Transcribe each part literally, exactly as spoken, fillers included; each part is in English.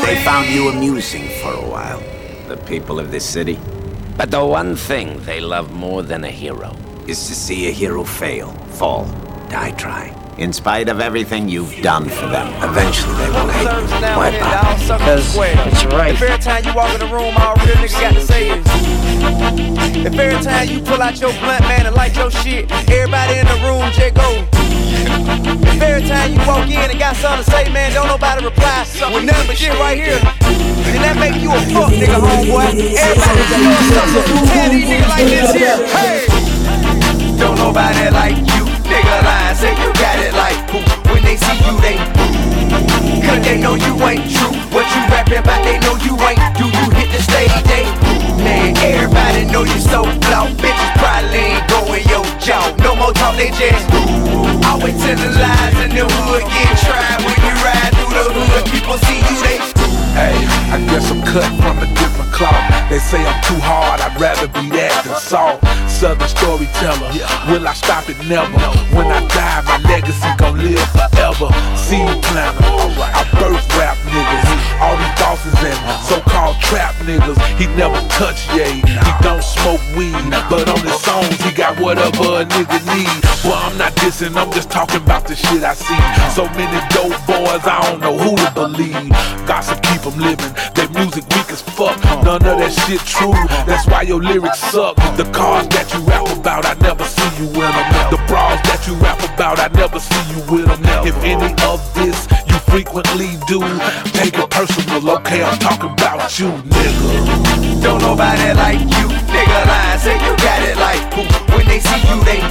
They found you amusing for a while, the people of this city. But the one thing they love more than a hero is to see a hero fail, fall, die trying. In spite of everything you've done for them, eventually they will hate you. Why not? Because it's right. If every time you walk in the room, all real niggas got to say is, if every time you pull out your blunt, man, and light your shit, everybody in the room just go. If every time you walk in and got something to say, man, don't nobody reply with nothing but shit right here, then that make you a fuck nigga, homeboy. Everybody just doing something. Tell these niggas like this here, hey! Don't nobody like you, nigga lying, say you got it like who? When they see you, they cause they know you ain't true. What you rapping about, they know you ain't. Do you hit the stage, they man, everybody know you so flawed. Bitches probably ain't going your jaw. No more talk, they just always telling lies in the hood. Get tried when you ride through the hood. People see you, they hey, I guess I'm cut from a different cloth. They say I'm too hard, I'd rather be that than soft. Southern storyteller, will I stop it? Never. When I die, my legacy gon' live forever. Seed planter, I birth rap niggas. All these bosses and so-called trap niggas. He never touch Ye, he don't smoke weed, but on his songs he got whatever a nigga need. Well, I'm not dissing, I'm just talking about the shit I see. So many dope boys, I don't know who to believe. Gossip keep them living, their music weak as fuck. None of that shit true, that's why your lyrics suck. The cars that you rap about, I never see you in them. The bras that you rap about, I never see you with them. If any of this you frequently do, take it personal, okay, I'm talking about you, nigga. don't nobody like you, nigga lying, say you got it like who? When they see you, they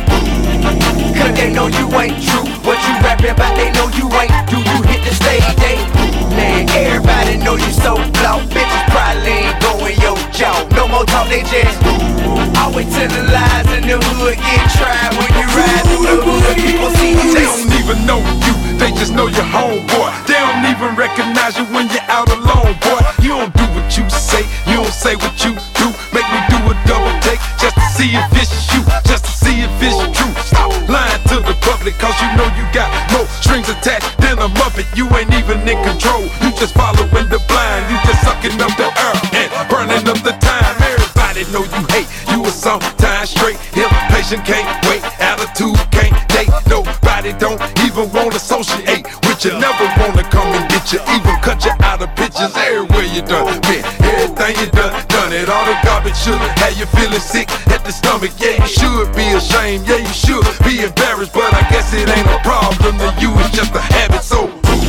cause they know you ain't true. What you rapping about, they know you ain't. Do you hit the stage, they man, everybody know you so flawed. Bitches probably ain't going your jaw. No more talk, they just always telling lies in the hood. Get tried when you ride through the hood. People see you, they don't even know you, they just know your homeboy. They don't even recognize you when you're out alone, boy. You don't do what you say, you don't say what you do. Make me do a double take just to see if it's you, just to see if it's true. Stop lying to the public, cause you know you got more strings attached than a muppet. You ain't even in control, you just following the blind. You just sucking up the earth and burning up the time. Everybody know you hate, you a sometime straight. Hip patient can't wait, attitude can't date. Nobody don't even wanna associate with you. Never wanna come and get you, even cut you out of pictures. Everywhere you done been, everything you done, done it. All the garbage should have you feeling sick at the stomach. Yeah, you should be ashamed, yeah, you should be embarrassed. But I guess it ain't a problem to you, it's just a habit. So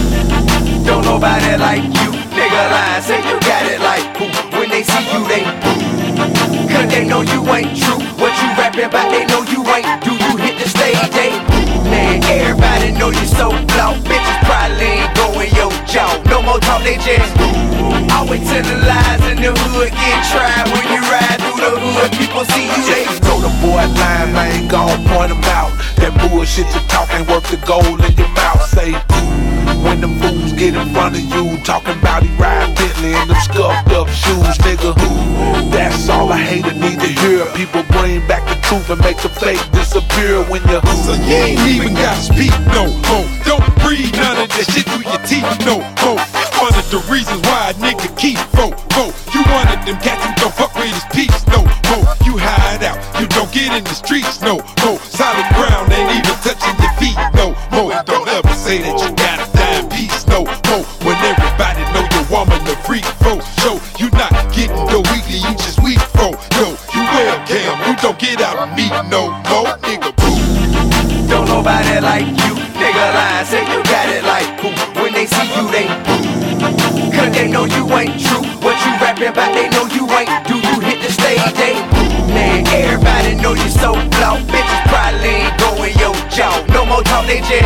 don't nobody like you, nigga lying, say you got it like who? When they see you, they cause they know you ain't true. What you rapping about, they know you ain't. Do you hit the stage, they man, everybody know you so flawed. Bitches probably ain't going your jaw. No more talk, they just always telling lies in the hood. Get tried when you ride through the hood. People see you, they know the boy lying, I ain't gon' point him out. That bullshit you talk ain't worth the gold in your mouth. Say when them fools get in front of you, talking about he ride Bentley in them scuffed up shoes, nigga. That's all a hater need to hear. People bring back the truth and make the fake disappear when you. So you ain't even gotta speak no more. Don't breathe none of that shit through your teeth no more. One of the reasons why a nigga keep fo fo. You one of them cats who don't fuck with his peace no more. You hide out, you don't get in the streets no more. Solid ground ain't even touching your feet no more. Don't ever say that you gotta die in peace no more. When everybody know your woman a freak fo. Show you not getting no weekly, you just weak fo. Yo, you webcam, you don't get out of me no more, nigga. Boo. don't nobody like you, nigga lying, say you got it like who? When they see you, they cause they know you ain't true. What you rapping about, they know you ain't. Do you hit the stage, they man, everybody know you so flawed. Bitches probably ain't going your jaw. No more talk, they just